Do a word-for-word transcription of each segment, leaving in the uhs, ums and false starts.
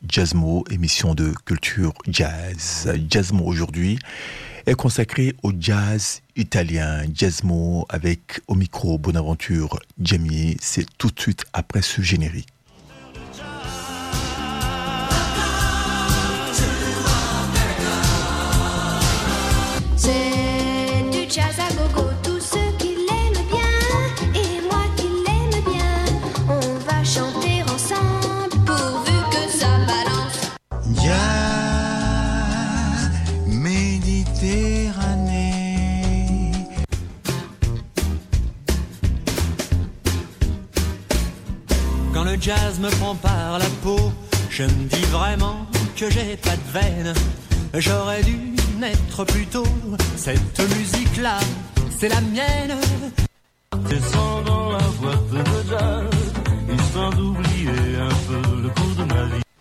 Jazzmo, émission de culture jazz. Jazzmo aujourd'hui est consacré au jazz italien. Jazzmo avec au micro Bonaventure Jamie, c'est tout de suite après ce générique. C'est du jazz à gogo, tous ceux qui l'aiment bien et moi qui l'aime bien. On va chanter ensemble pourvu que ça balance. Jazz Méditerranée. Quand le jazz me prend par la peau, je me dis vraiment que j'ai pas de veine. J'aurais dû naître plus tôt. Cette musique-là, c'est la mienne. Descends dans la boîte de jazz, histoire d'oublier un peu le cours de ma vie.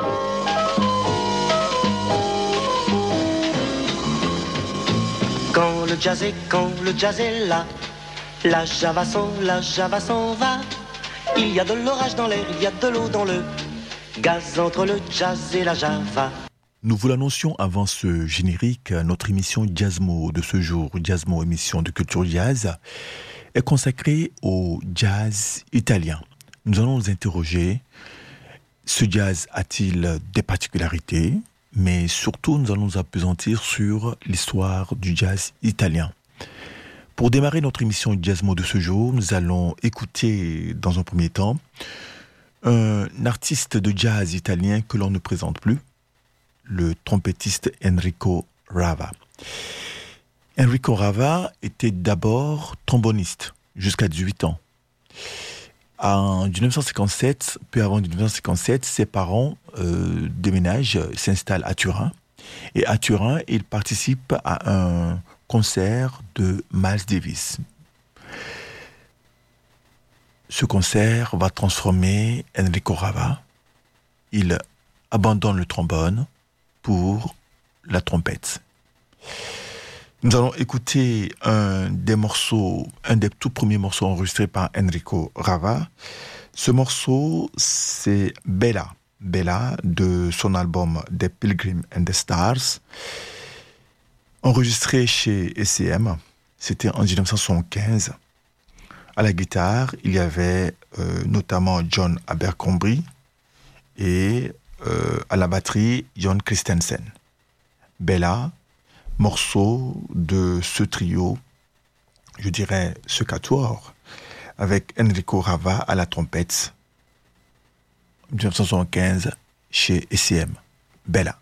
Quand le jazz est, quand le jazz est là, la java s'en, la java s'en va. Il y a de l'orage dans l'air, il y a de l'eau dans le gaz entre le jazz et la java. Nous vous l'annoncions avant ce générique, notre émission Jazzmo de ce jour, Jazzmo, émission de culture jazz, est consacrée au jazz italien. Nous allons nous interroger, ce jazz a-t-il des particularités? Mais surtout, nous allons nous appesantir sur l'histoire du jazz italien. Pour démarrer notre émission Jazzmo de ce jour, nous allons écouter, dans un premier temps, un artiste de jazz italien que l'on ne présente plus, le trompettiste Enrico Rava. Enrico Rava était d'abord tromboniste, jusqu'à dix-huit ans. En dix-neuf cent cinquante-sept, peu avant dix-neuf cent cinquante-sept, ses parents euh, déménagent, s'installent à Turin. Et à Turin, il participe à un concert de Miles Davis. Ce concert va transformer Enrico Rava. Il abandonne le trombone pour la trompette. Nous allons écouter un des morceaux, un des tout premiers morceaux enregistrés par Enrico Rava. Ce morceau, c'est Bella, Bella de son album The Pilgrim and the Stars, enregistré chez E C M. C'était en dix-neuf cent soixante-quinze. À la guitare, il y avait euh, notamment John Abercrombie et euh, à la batterie, John Christensen. Bella, morceau de ce trio, je dirais ce quatuor, avec Enrico Rava à la trompette, dix-neuf cent soixante-quinze, chez E C M. Bella.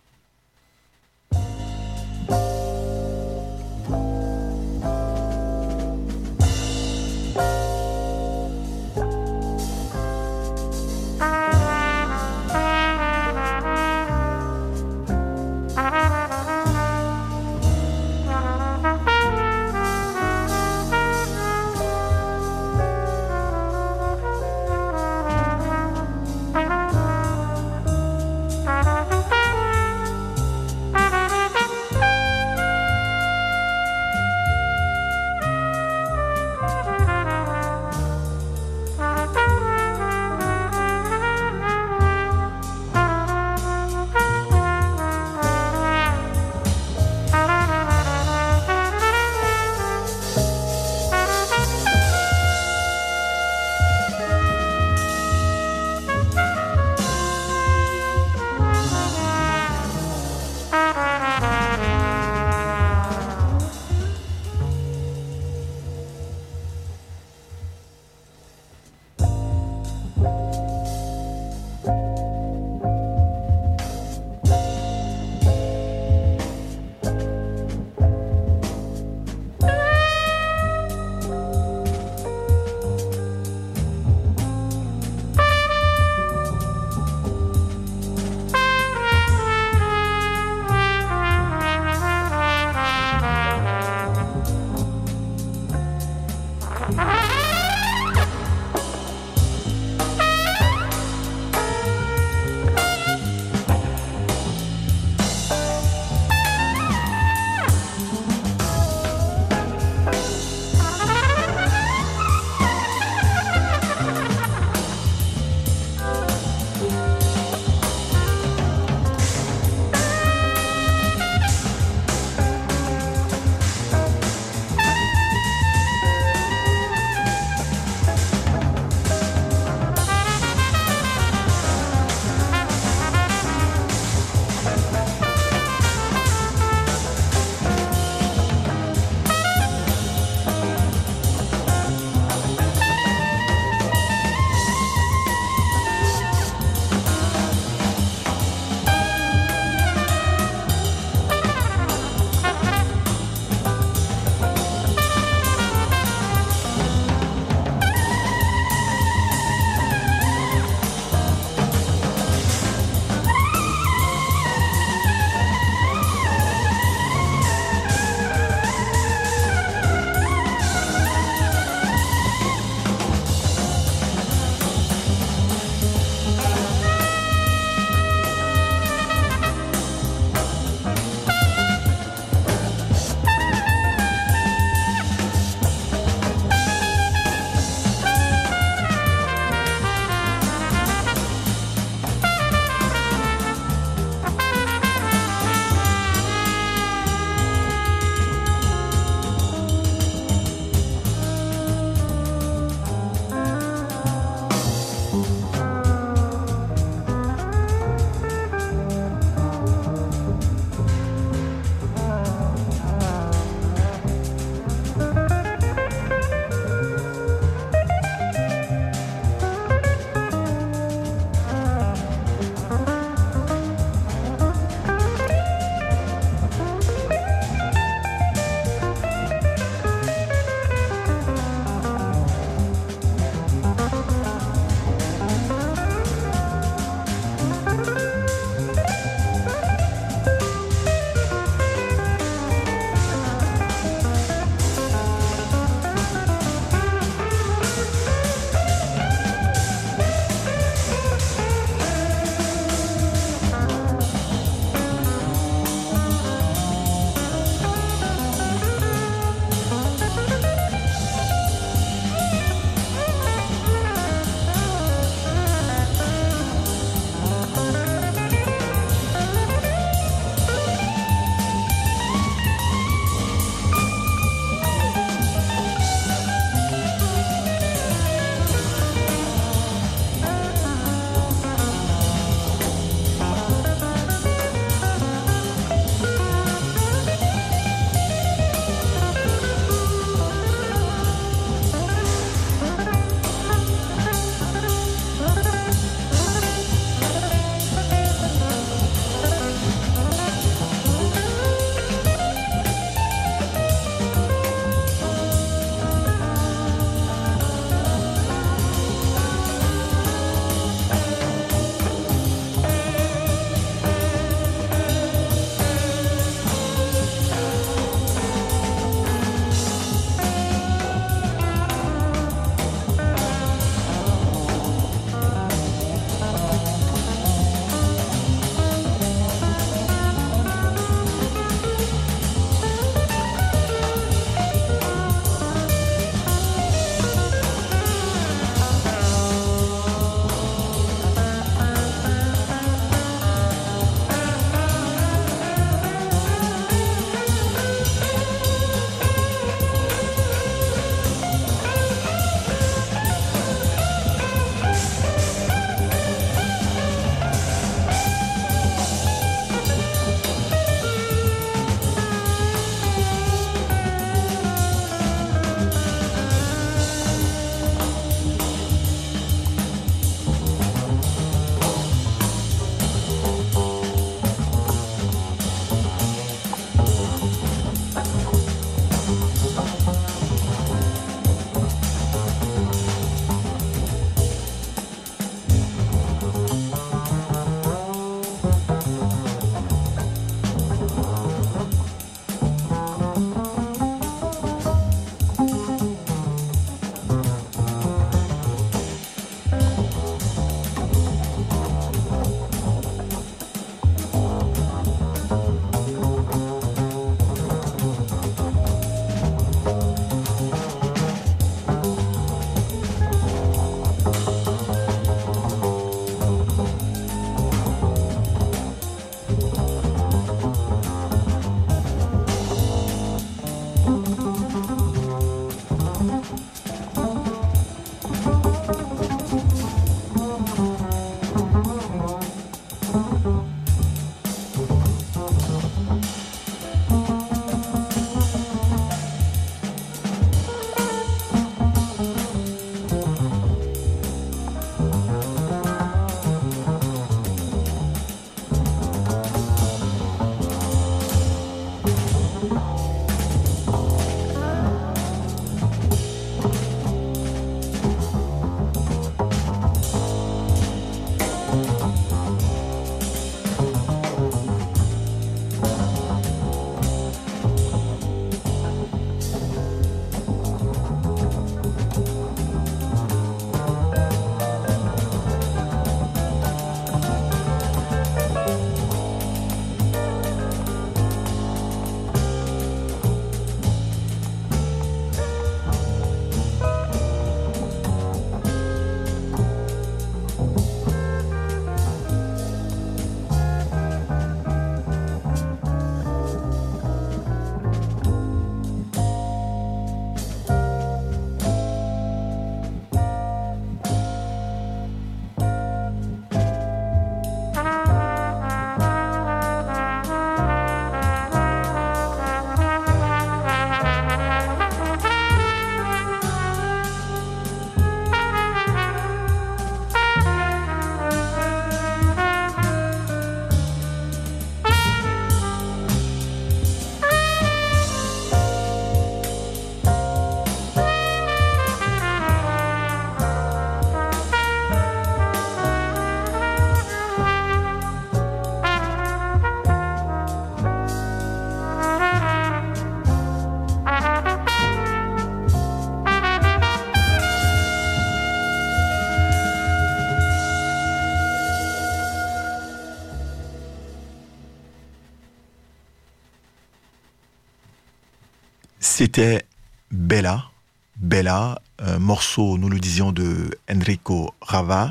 C'était Bella, Bella, un morceau, nous le disions, de Enrico Rava,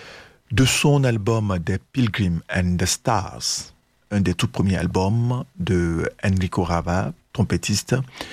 de son album The Pilgrim and the Stars, un des tout premiers albums de Enrico Rava, trompettiste,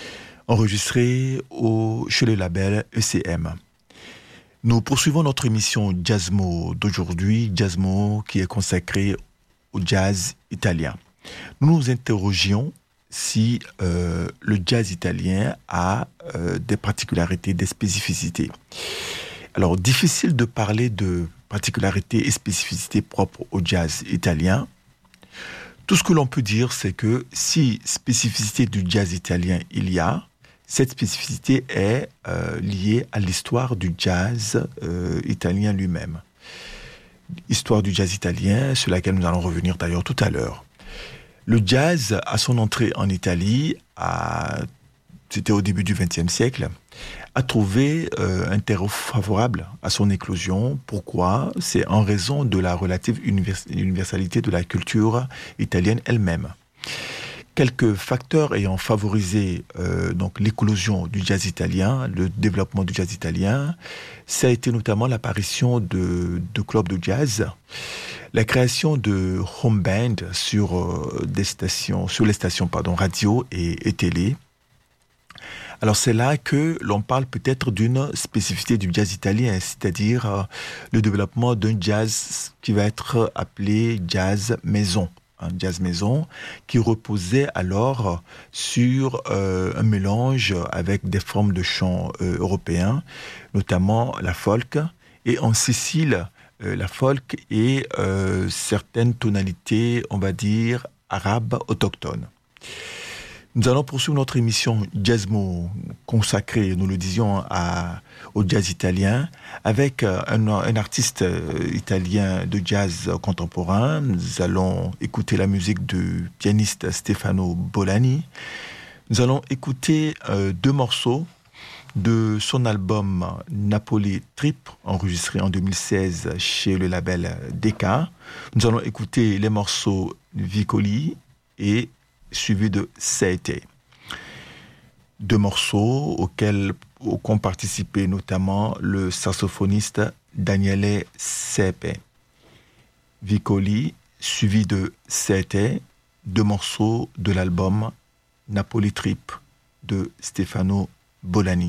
enregistré au, chez le label E C M. Nous poursuivons notre émission Jazzmo d'aujourd'hui, Jazzmo qui est consacrée au jazz italien. Nous nous interrogions si euh, le jazz italien a euh, des particularités, des spécificités. Alors, difficile de parler de particularités et spécificités propres au jazz italien. Tout ce que l'on peut dire, c'est que si spécificité du jazz italien il y a, cette spécificité est euh, liée à l'histoire du jazz euh, italien lui-même. Histoire du jazz italien, sur laquelle nous allons revenir d'ailleurs tout à l'heure. Le jazz, à son entrée en Italie, à, c'était au début du vingtième siècle, a trouvé euh, un terreau favorable à son éclosion. Pourquoi ? C'est en raison de la relative univers- universalité de la culture italienne elle-même. Quelques facteurs ayant favorisé euh, donc l'éclosion du jazz italien, le développement du jazz italien, ça a été notamment l'apparition de, de clubs de jazz, la création de home band sur euh, des stations, sur les stations pardon radio et, et télé. Alors c'est là que l'on parle peut-être d'une spécificité du jazz italien, c'est-à-dire euh, le développement d'un jazz qui va être appelé jazz maison. Un jazz maison qui reposait alors sur euh, un mélange avec des formes de chants euh, européens, notamment la folk, et en Sicile, euh, la folk et euh, certaines tonalités, on va dire, arabes autochtones. Nous allons poursuivre notre émission Jazzmo consacrée, nous le disions, à, au jazz italien, avec un, un artiste italien de jazz contemporain. Nous allons écouter la musique du pianiste Stefano Bolani. Nous allons écouter euh, deux morceaux de son album Napoli Trip, enregistré en deux mille seize chez le label Decca. Nous allons écouter les morceaux Vicoli et suivi de Sete. Deux morceaux auxquels ont participé notamment le saxophoniste Daniele Sepe. Vicoli, suivi de Sete, deux morceaux de l'album Napoli Trip de Stefano Bolani.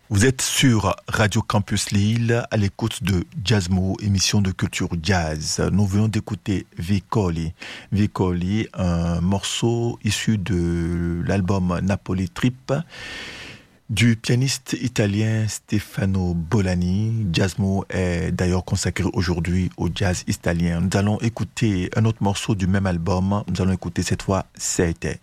Vous êtes sur Radio Campus Lille à l'écoute de Jazzmo, émission de culture jazz. Nous venons d'écouter Vicoli. Vicoli, un morceau issu de l'album Napoli Trip du pianiste italien Stefano Bolani. Jazzmo est d'ailleurs consacré aujourd'hui au jazz italien. Nous allons écouter un autre morceau du même album. Nous allons écouter cette fois C'était.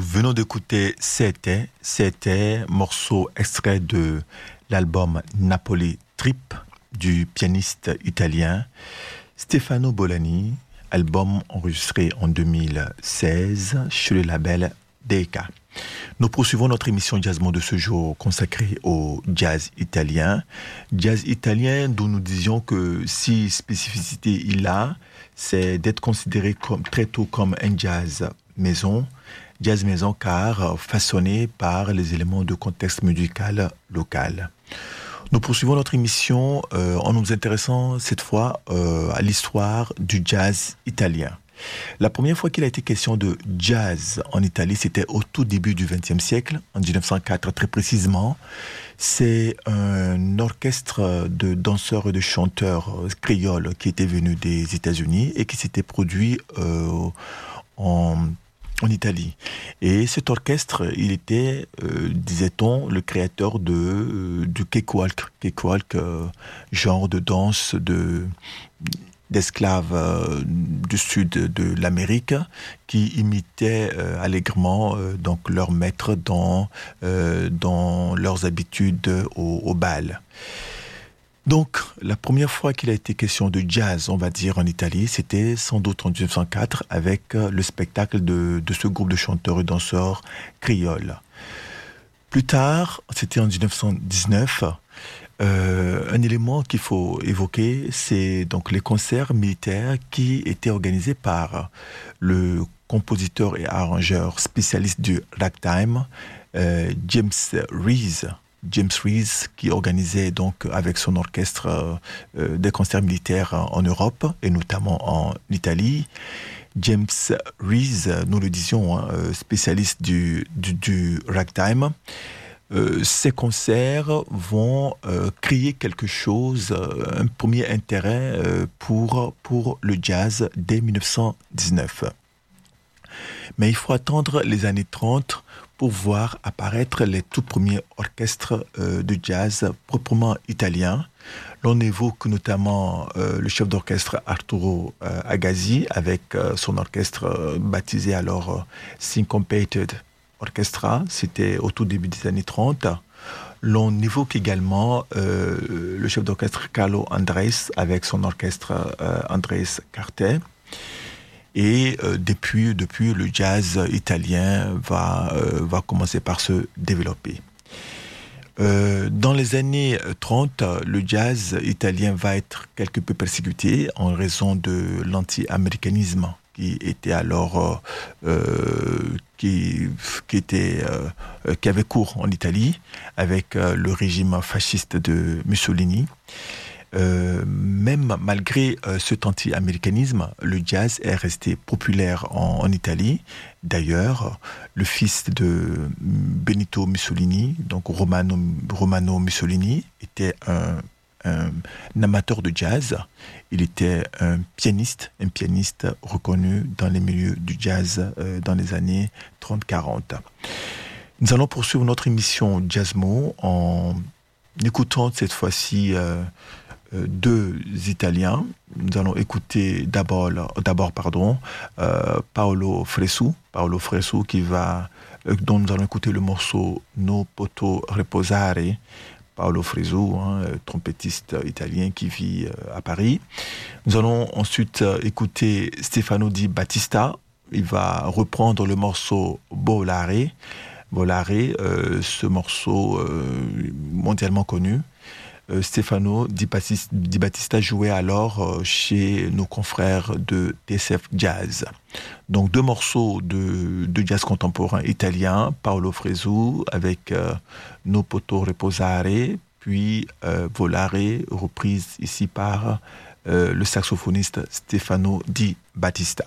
venons d'écouter C'était, C'était, morceau extrait de l'album Napoli Trip du pianiste italien Stefano Bolani, album enregistré en deux mille seize chez le label D K. Nous poursuivons notre émission Jazzmo de ce jour consacrée au jazz italien. Jazz italien dont nous disions que si spécificité il a, c'est d'être considéré comme, très tôt comme un jazz maison. Jazz maison car façonné par les éléments de contexte musical local. Nous poursuivons notre émission euh, en nous intéressant cette fois euh, à l'histoire du jazz italien. La première fois qu'il a été question de jazz en Italie, c'était au tout début du vingtième siècle, en dix-neuf cent quatre très précisément. C'est un orchestre de danseurs et de chanteurs créoles qui était venu des États-Unis et qui s'était produit euh, en, en Italie. Et cet orchestre, il était, euh, disait-on, le créateur de, euh, du cakewalk. Cakewalk, euh, genre de danse de... d'esclaves euh, du sud de l'Amérique qui imitaient euh, allègrement euh, donc leurs maîtres dans, euh, dans leurs habitudes au, au bal. Donc, la première fois qu'il a été question de jazz, on va dire, en Italie, c'était sans doute en dix-neuf cent quatre avec le spectacle de, de ce groupe de chanteurs et danseurs créoles. Plus tard, c'était en dix-neuf cent dix-neuf, Euh, un élément qu'il faut évoquer, c'est donc les concerts militaires qui étaient organisés par le compositeur et arrangeur spécialiste du ragtime, euh, James Reese. James Reese qui organisait donc avec son orchestre euh, des concerts militaires en Europe et notamment en Italie. James Reese, nous le disions, hein, spécialiste du, du, du ragtime. Euh, ces concerts vont euh, créer quelque chose, euh, un premier intérêt euh, pour, pour le jazz dès dix-neuf cent dix-neuf. Mais il faut attendre les années trente pour voir apparaître les tout premiers orchestres euh, de jazz proprement italiens. L'on évoque notamment euh, le chef d'orchestre Arturo euh, Agassi avec euh, son orchestre euh, baptisé alors euh, Syncopated Orchestra, c'était au tout début des années trente. L'on évoque également euh, le chef d'orchestre Carlo Andrés avec son orchestre euh, Andrés Carter. Et euh, depuis, depuis, le jazz italien va, euh, va commencer par se développer. Euh, dans les années trente, le jazz italien va être quelque peu persécuté en raison de l'anti-américanisme qui était alors euh, qui qui était euh, qui avait cours en Italie avec euh, le régime fasciste de Mussolini. Euh, même malgré euh, cet anti-américanisme, le jazz est resté populaire en, en Italie. D'ailleurs, le fils de Benito Mussolini, donc Romano, Romano Mussolini, était un Un, un amateur de jazz. Il était un pianiste, un pianiste reconnu dans les milieux du jazz euh, dans les années trente quarante. Nous allons poursuivre notre émission Jazzmo en écoutant cette fois-ci euh, euh, deux Italiens. Nous allons écouter d'abord, d'abord pardon, euh, Paolo Fresu, Paolo Fresu qui va, euh, dont nous allons écouter le morceau No Poto Reposare. Paolo Fresu, hein, trompettiste italien qui vit euh, à Paris. Nous allons ensuite euh, écouter Stefano Di Battista. Il va reprendre le morceau Volare. Volare, euh, ce morceau euh, mondialement connu. Euh, Stefano Di Battista, Di Battista jouait alors euh, chez nos confrères de T S F Jazz. Donc deux morceaux de, de jazz contemporain italien, Paolo Fresu avec euh, No Poto Reposare, puis euh, Volare, reprise ici par euh, le saxophoniste Stefano Di Battista.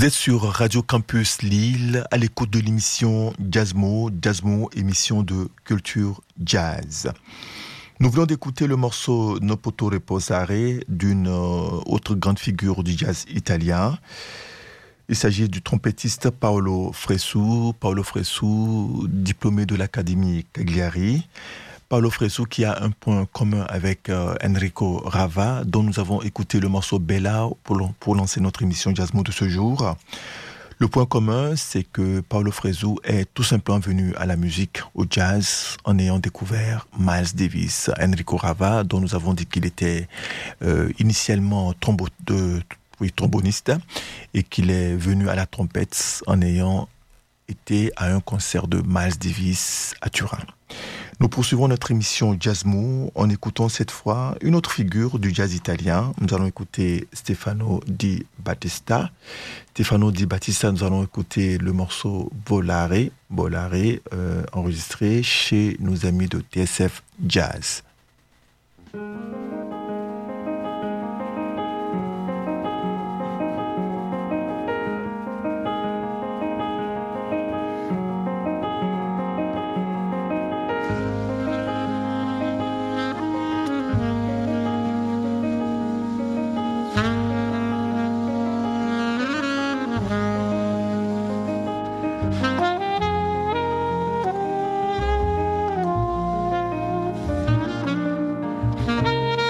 Vous êtes sur Radio Campus Lille, à l'écoute de l'émission Jazzmo, Jazzmo, émission de culture jazz. Nous venons d'écouter le morceau No Poto Reposare d'une euh, autre grande figure du jazz italien. Il s'agit du trompettiste Paolo Fresu, Paolo Fresu, diplômé de l'Académie Cagliari. Paolo Fresu qui a un point commun avec euh, Enrico Rava, dont nous avons écouté le morceau Bella pour, pour lancer notre émission Jazzmo de ce jour. Le point commun, c'est que Paolo Fresu est tout simplement venu à la musique, au jazz, en ayant découvert Miles Davis. Enrico Rava, dont nous avons dit qu'il était euh, initialement trombo- de, oui, tromboniste et qu'il est venu à la trompette en ayant été à un concert de Miles Davis à Turin. Nous poursuivons notre émission Jazzmo en écoutant cette fois une autre figure du jazz italien. Nous allons écouter Stefano Di Battista. Stefano Di Battista, nous allons écouter le morceau Volare, Volare euh, enregistré chez nos amis de T S F Jazz. Thank you.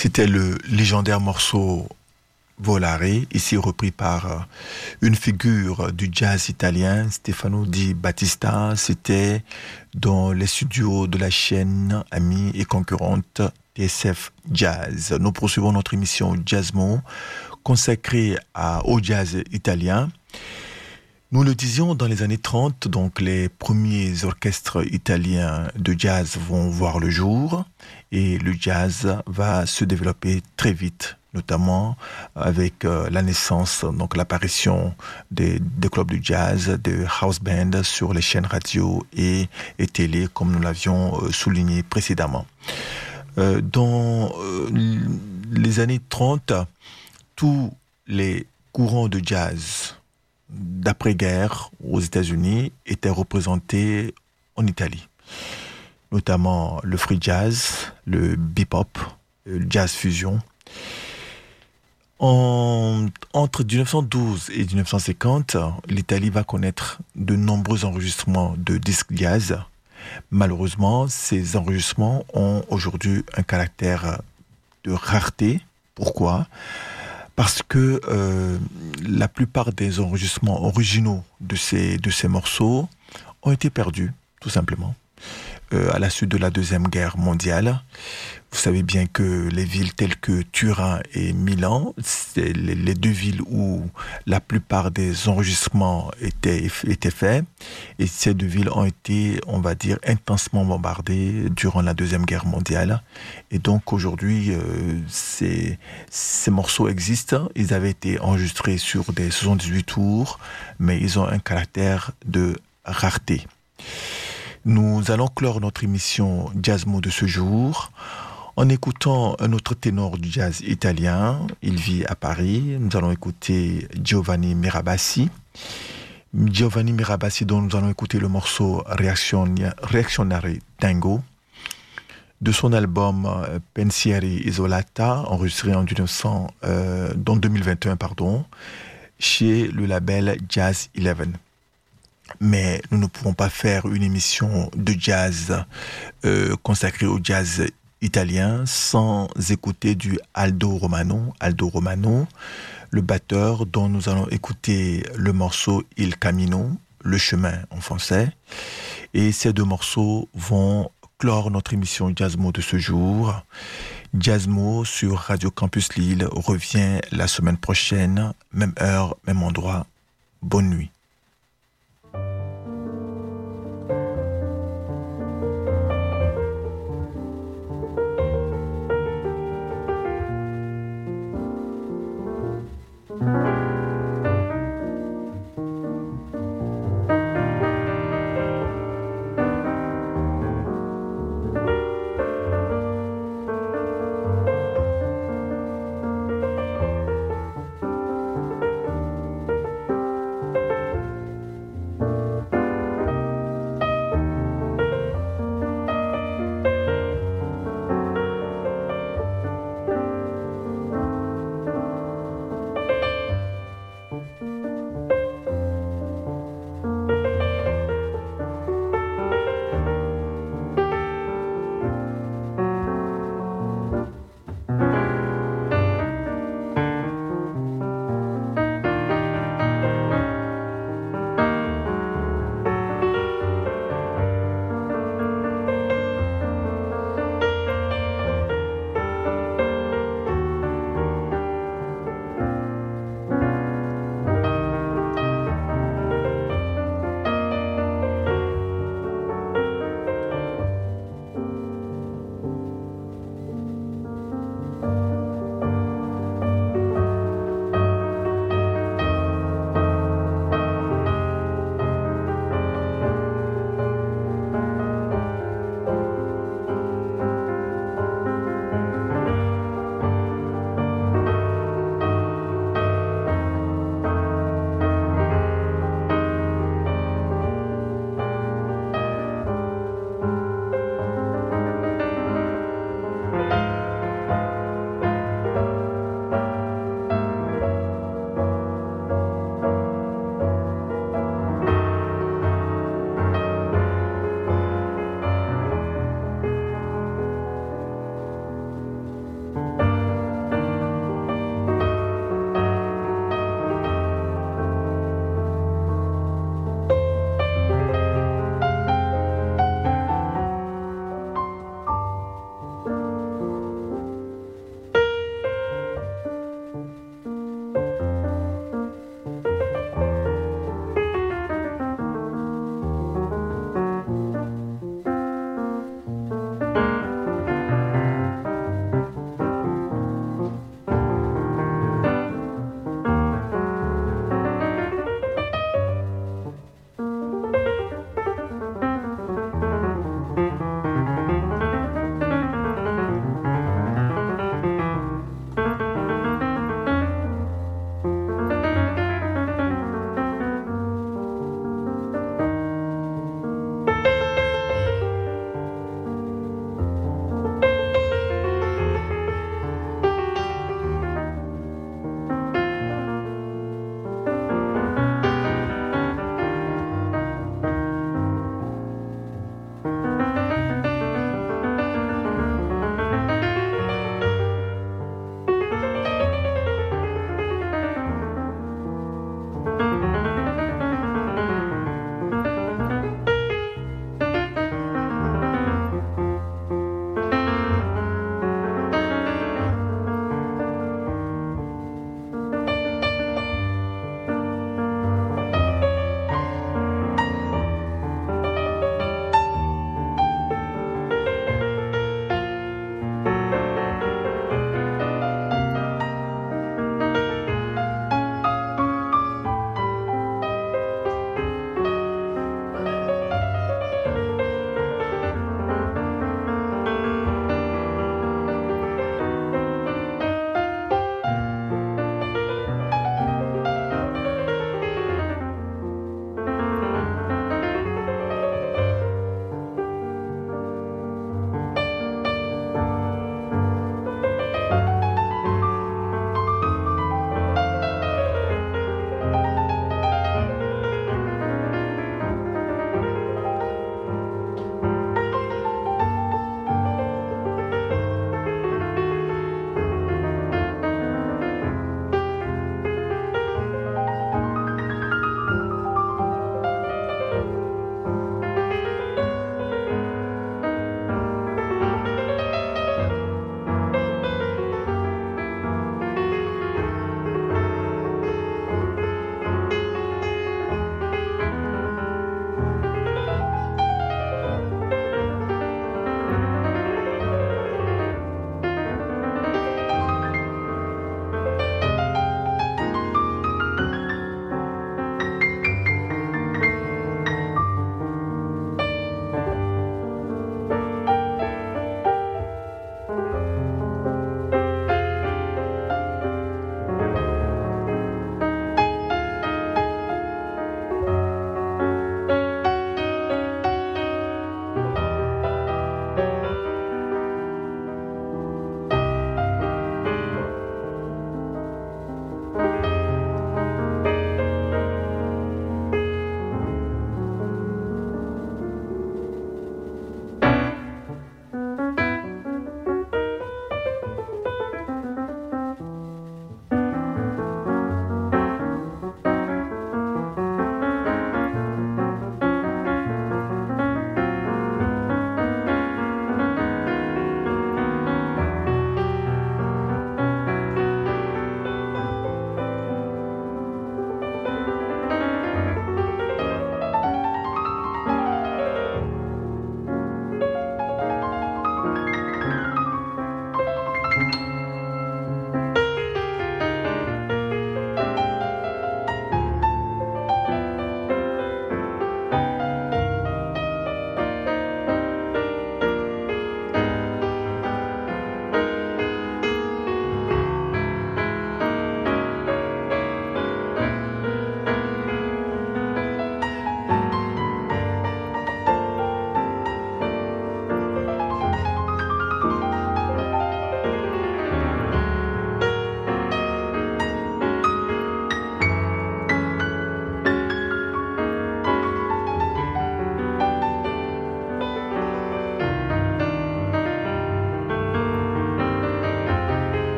C'était le légendaire morceau Volare, ici repris par une figure du jazz italien, Stefano Di Battista. C'était dans les studios de la chaîne amie et concurrente T S F Jazz. Nous poursuivons notre émission Jazzmo, consacrée à, au jazz italien. Nous le disions, dans les années trente, donc les premiers orchestres italiens de jazz vont voir le jour et le jazz va se développer très vite, notamment avec euh, la naissance, donc l'apparition des, des clubs de jazz, des house bands sur les chaînes radio et, et télé, comme nous l'avions euh, souligné précédemment. Euh, dans euh, les années trente, tous les courants de jazz d'après-guerre aux États-Unis étaient représentés en Italie, notamment le free jazz, le bebop, le jazz fusion. En, entre dix-neuf cent douze et dix-neuf cent cinquante, l'Italie va connaître de nombreux enregistrements de disques jazz. Malheureusement, ces enregistrements ont aujourd'hui un caractère de rareté. Pourquoi ? Parce que euh, la plupart des enregistrements originaux de ces, de ces morceaux ont été perdus, tout simplement, euh, à la suite de la Deuxième Guerre mondiale. Vous savez bien que les villes telles que Turin et Milan, c'est les, les deux villes où la plupart des enregistrements étaient, étaient faits. Et ces deux villes ont été, on va dire, intensement bombardées durant la Deuxième Guerre mondiale. Et donc aujourd'hui, euh, ces, ces morceaux existent. Ils avaient été enregistrés sur des soixante-dix-huit tours, mais ils ont un caractère de rareté. Nous allons clore notre émission Jazzmo de ce jour en écoutant un autre ténor du jazz italien. Il vit à Paris. Nous allons écouter Giovanni Mirabassi. Giovanni Mirabassi, dont nous allons écouter le morceau Reactionary Tango de son album Pensieri Isolata, enregistré en dix-neuf cents, euh, dans deux mille vingt et un, pardon, chez le label Jazz Eleven. Mais nous ne pouvons pas faire une émission de jazz euh, consacrée au jazz italien sans écouter du Aldo Romano. Aldo Romano, le batteur dont nous allons écouter le morceau Il Camino, le chemin en français. Et ces deux morceaux vont clore notre émission Jazzmo de ce jour. Jazzmo sur Radio Campus Lille revient la semaine prochaine, même heure, même endroit. Bonne nuit.